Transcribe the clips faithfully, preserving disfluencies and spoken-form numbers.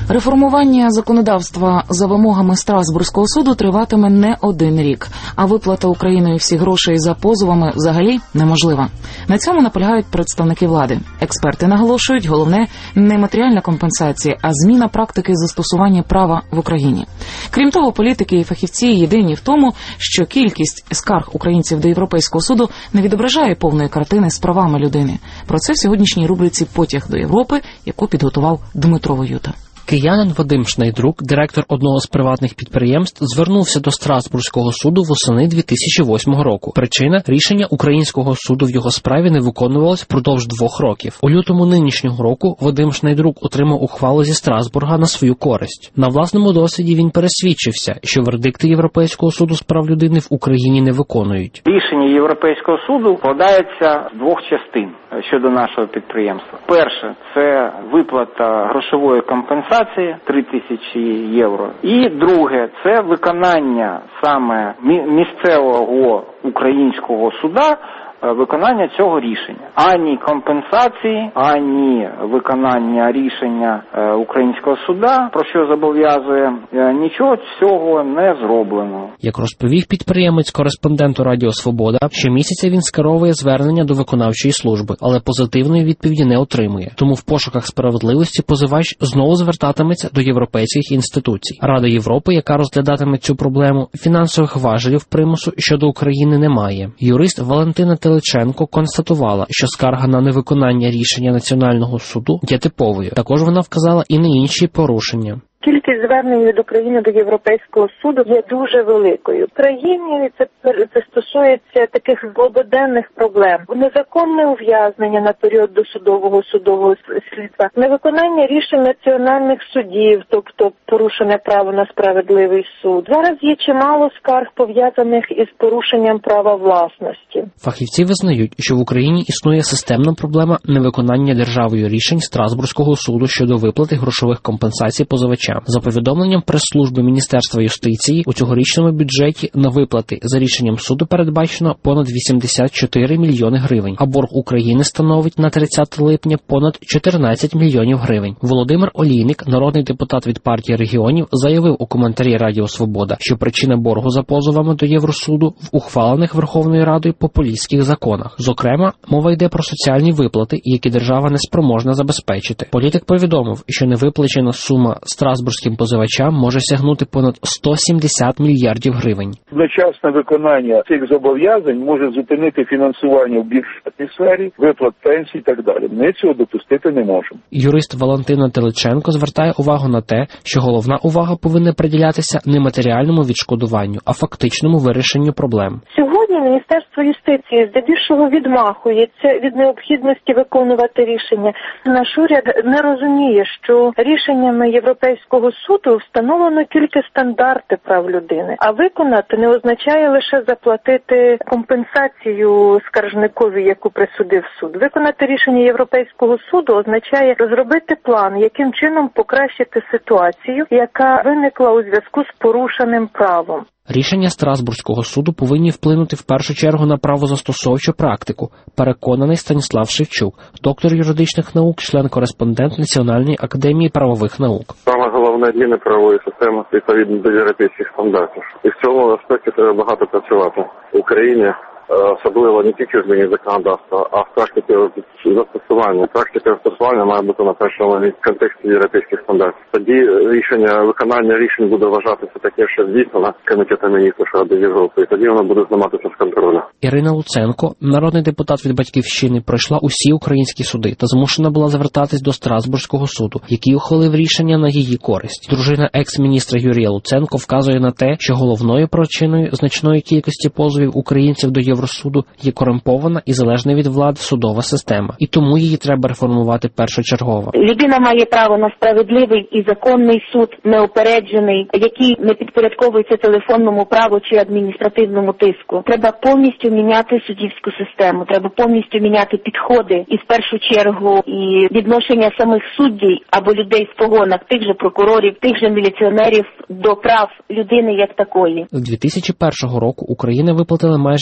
Реформування законодавства за вимогами Страсбурзького суду триватиме не один рік, а виплата Україною всіх грошей за позовами взагалі неможлива. На цьому наполягають представники влади. Експерти наголошують, головне не матеріальна компенсація, а зміна практики застосування права в Україні. Крім того, політики і фахівці єдині в тому, що кількість скарг українців до Європейського суду не відображає повної картини з правами людини. Про це в сьогоднішній рубриці «Потяг до Європи», яку підготував Дмитро Воюта. Киянин Вадим Шнайдрук, директор одного з приватних підприємств, звернувся до Страсбурзького суду восени дві тисячі восьмого року. Причина – рішення українського суду в його справі не виконувалось впродовж двох років. У лютому нинішнього року Вадим Шнайдрук отримав ухвалу зі Страсбурга на свою користь. На власному досвіді він пересвідчився, що вердикти Європейського суду з прав людини в Україні не виконують. Рішення Європейського суду складається з двох частин щодо нашого підприємства. Перше – це виплата грошової компенсації три тисячі євро. І друге – це виконання саме місцевого українського суда, виконання цього рішення. Ані компенсації, ані виконання рішення українського суда, про що зобов'язує, нічого цього не зроблено. Як розповів підприємець кореспонденту Радіо Свобода, щомісяця він скеровує звернення до виконавчої служби, але позитивної відповіді не отримує. Тому в пошуках справедливості позивач знову звертатиметься до європейських інституцій. Рада Європи, яка розглядатиме цю проблему, фінансових важелів примусу щодо України немає. Юрист Валентина Теличенко констатувала, що скарга на невиконання рішення Національного суду є типовою. Також вона вказала і на інші порушення. Кількість звернень від України до Європейського суду є дуже великою. В країні це, це стосується таких злободенних проблем. Незаконне ув'язнення на період досудового судового слідства, невиконання рішень національних судів, тобто порушене право на справедливий суд. Зараз є чимало скарг, пов'язаних із порушенням права власності. Фахівці визнають, що в Україні існує системна проблема невиконання державою рішень Страсбурзького суду щодо виплати грошових компенсацій позивачам. За повідомленням прес-служби Міністерства юстиції, у цьогорічному бюджеті на виплати за рішенням суду передбачено понад вісімдесят чотири мільйони гривень, а борг України становить на тридцяте липня понад чотирнадцять мільйонів гривень. Володимир Олійник, народний депутат від партії регіонів, заявив у коментарі Радіо Свобода, що причина боргу за позовами до Євросуду в ухвалених Верховною Радою популістських законах. Зокрема, мова йде про соціальні виплати, які держава не спроможна забезпечити. Політик повідомив, що невиплачена сума страсбурзьким позивачам може сягнути понад сто сімдесят мільярдів гривень. Одночасне виконання цих зобов'язань може зупинити фінансування в бюджетній сфері, виплат пенсій і так далі. Ми цього допустити не можемо. Юрист Валентина Теличенко звертає увагу на те, що головна увага повинна приділятися не матеріальному відшкодуванню, а фактичному вирішенню проблем. Сьогодні Міністерство юстиції здебільшого відмахується від необхідності виконувати рішення. Наш уряд не розуміє, що рішеннями Європейського суду встановлено тільки стандарти прав людини, а виконати не означає лише заплатити компенсацію скаржникові, яку присудив суд. Виконати рішення Європейського суду означає розробити план, яким чином покращити ситуацію, яка виникла у зв'язку з порушеним правом. Рішення Страсбурзького суду повинні вплинути в першу чергу на правозастосовчу практику, переконаний Станіслав Шевчук, доктор юридичних наук, член-кореспондент Національної академії правових наук. Саме головне зміни правової системи відповідно до європейських стандартів. І в цьому аспекті треба багато працювати в Україні. Особливо не тільки в зміні законодавства, а в практиці застосування. Практика застосування має бути на першому в контексті європейських стандартів. Тоді рішення, виконання рішень буде вважатися таке, що здійснено Комітетом міністрів Ради Європи, і тоді воно буде зніматися з контролю. Ірина Луценко, народний депутат від «Батьківщини», пройшла усі українські суди та змушена була звертатись до Страсбурзького суду, який ухвалив рішення на її користь. Дружина екс-міністра Юрія Луценко вказує на те, що головною причиною значної кількості позовів українців до Євросуду є корумпована і залежна від влади судова система, і тому її треба реформувати першочергово. Людина має право на справедливий і законний суд, неупереджений, який не підпорядковується телефонному праву чи адміністративному тиску. Треба повністю міняти суддівську систему, треба повністю міняти підходи і в першу чергу і відношення самих суддів або людей в погонах, тих же прокурорів, тих же міліціонерів до прав людини як такої. З дві тисячі першого року Україна виплатила майже сто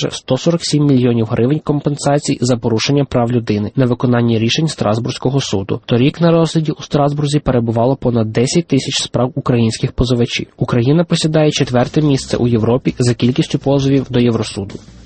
сорок сім мільйонів гривень компенсацій за порушення прав людини, невиконання рішень Страсбурзького суду. Торік на розгляді у Страсбурзі перебувало понад десять тисяч справ українських позивачів. Україна посідає четверте місце у Європі за кількістю позовів до Євросуду.